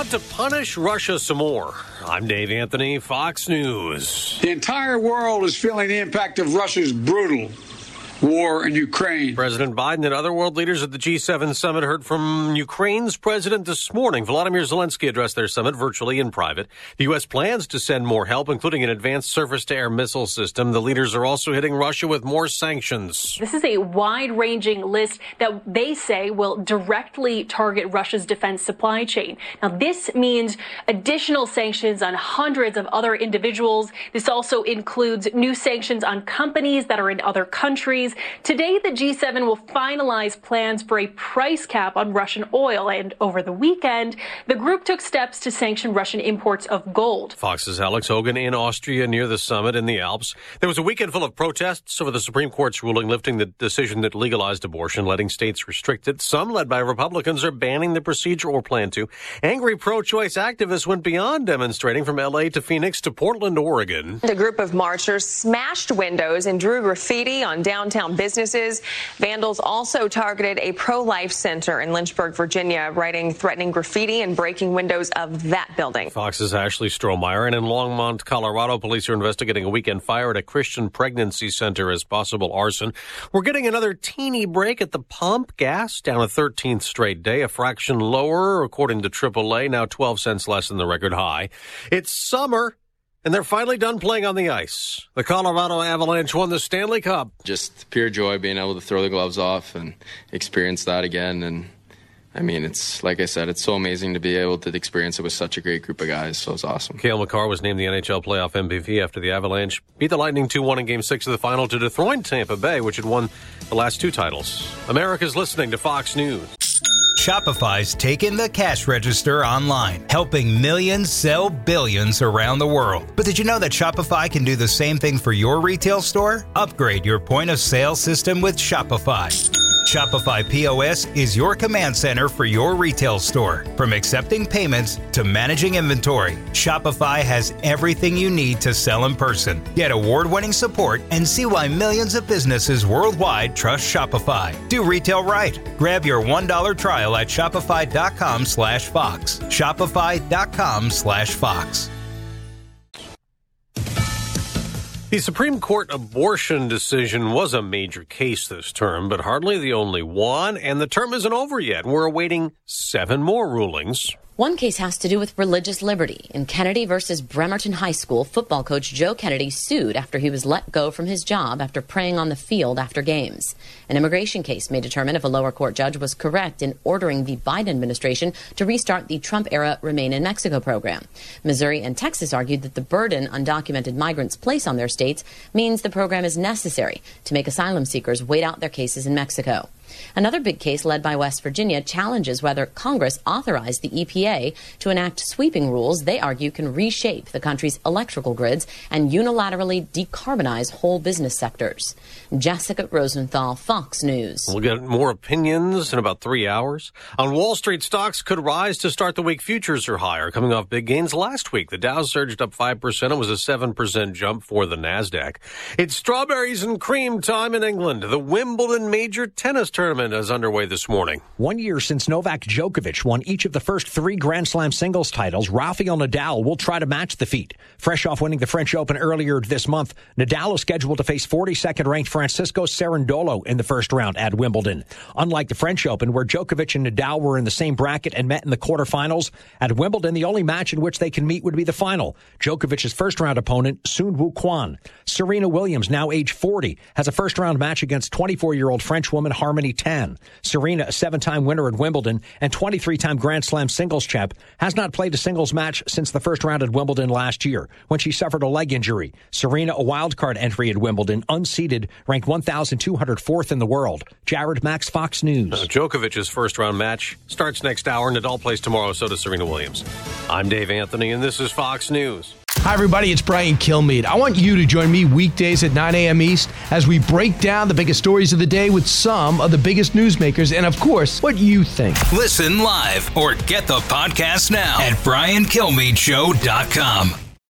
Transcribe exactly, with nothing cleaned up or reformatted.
want to punish Russia some more. I'm Dave Anthony, Fox News. The entire world is feeling the impact of Russia's brutal war in Ukraine. President Biden and other world leaders at the G seven summit heard from Ukraine's president this morning. Volodymyr Zelensky addressed their summit virtually in private. The U S plans to send more help, including an advanced surface-to-air missile system. The leaders are also hitting Russia with more sanctions. This is a wide-ranging list that they say will directly target Russia's defense supply chain. Now, this means additional sanctions on hundreds of other individuals. This also includes new sanctions on companies that are in other countries. Today, the G seven will finalize plans for a price cap on Russian oil. And over the weekend, the group took steps to sanction Russian imports of gold. Fox's Alex Hogan in Austria near the summit in the Alps. There was a weekend full of protests over the Supreme Court's ruling lifting the decision that legalized abortion, letting states restrict it. Some, led by Republicans, are banning the procedure or plan to. Angry pro-choice activists went beyond demonstrating from L A to Phoenix to Portland, Oregon. A group of marchers smashed windows and drew graffiti on downtown businesses. Vandals also targeted a pro-life center in Lynchburg, Virginia, writing threatening graffiti and breaking windows of that building. Fox's Ashley Strohmeyer. And in Longmont, Colorado, police are investigating a weekend fire at a Christian pregnancy center as possible arson. We're getting another teeny break at the pump. Gas down a thirteenth straight day, a fraction lower, according to triple A, now twelve cents less than the record high. It's summer, and they're finally done playing on the ice. The Colorado Avalanche won the Stanley Cup. Just pure joy being able to throw the gloves off and experience that again. And, I mean, it's, like I said, it's so amazing to be able to experience it with such a great group of guys. So it's awesome. Cale Makar was named the N H L playoff M V P after the Avalanche beat the Lightning two one in Game six of the final to dethrone Tampa Bay, which had won the last two titles. America's listening to Fox News. Shopify's taken the cash register online, helping millions sell billions around the world. But did you know that Shopify can do the same thing for your retail store? Upgrade your point of sale system with Shopify. Shopify P O S is your command center for your retail store. From accepting payments to managing inventory, Shopify has everything you need to sell in person. Get award-winning support and see why millions of businesses worldwide trust Shopify. Do retail right. Grab your one dollar trial at shopify.com slash Fox. Shopify.com slash Fox. The Supreme Court abortion decision was a major case this term, but hardly the only one, and the term isn't over yet. We're awaiting seven more rulings. One case has to do with religious liberty. In Kennedy versus Bremerton High School, football coach Joe Kennedy sued after he was let go from his job after praying on the field after games. An immigration case may determine if a lower court judge was correct in ordering the Biden administration to restart the Trump-era Remain in Mexico program. Missouri and Texas argued that the burden undocumented migrants place on their states means the program is necessary to make asylum seekers wait out their cases in Mexico. Another big case led by West Virginia challenges whether Congress authorized the E P A to enact sweeping rules they argue can reshape the country's electrical grids and unilaterally decarbonize whole business sectors. Jessica Rosenthal, Fox News. We'll get more opinions in about three hours. On Wall Street, stocks could rise to start the week. Futures are higher, coming off big gains last week. The Dow surged up five percent. It was a seven percent jump for the NASDAQ. It's strawberries and cream time in England. The Wimbledon Major Tennis Tournament is underway this morning. One year since Novak Djokovic won each of the first three Grand Slam singles titles, Rafael Nadal will try to match the feat. Fresh off winning the French Open earlier this month, Nadal is scheduled to face forty-second ranked Francisco Cerundolo in the first round at Wimbledon. Unlike the French Open, where Djokovic and Nadal were in the same bracket and met in the quarterfinals, at Wimbledon, the only match in which they can meet would be the final. Djokovic's first-round opponent, Sun Woo Kwon. Serena Williams, now age forty, has a first-round match against twenty-four-year-old French woman Harmony Tan. Serena, a seven-time winner at Wimbledon and twenty-three-time Grand Slam singles champ, has not played a singles match since the first round at Wimbledon last year, when she suffered a leg injury. Serena, a wildcard entry at Wimbledon, unseeded, ranked one thousand two hundred fourth in the world. Jared Max, Fox News. Uh, Djokovic's first-round match starts next hour. Nadal plays tomorrow, so does Serena Williams. I'm Dave Anthony, and this is Fox News. Hi, everybody. It's Brian Kilmeade. I want you to join me weekdays at nine a.m. East as we break down the biggest stories of the day with some of the biggest newsmakers and, of course, what you think. Listen live or get the podcast now at brian kilmeade show dot com.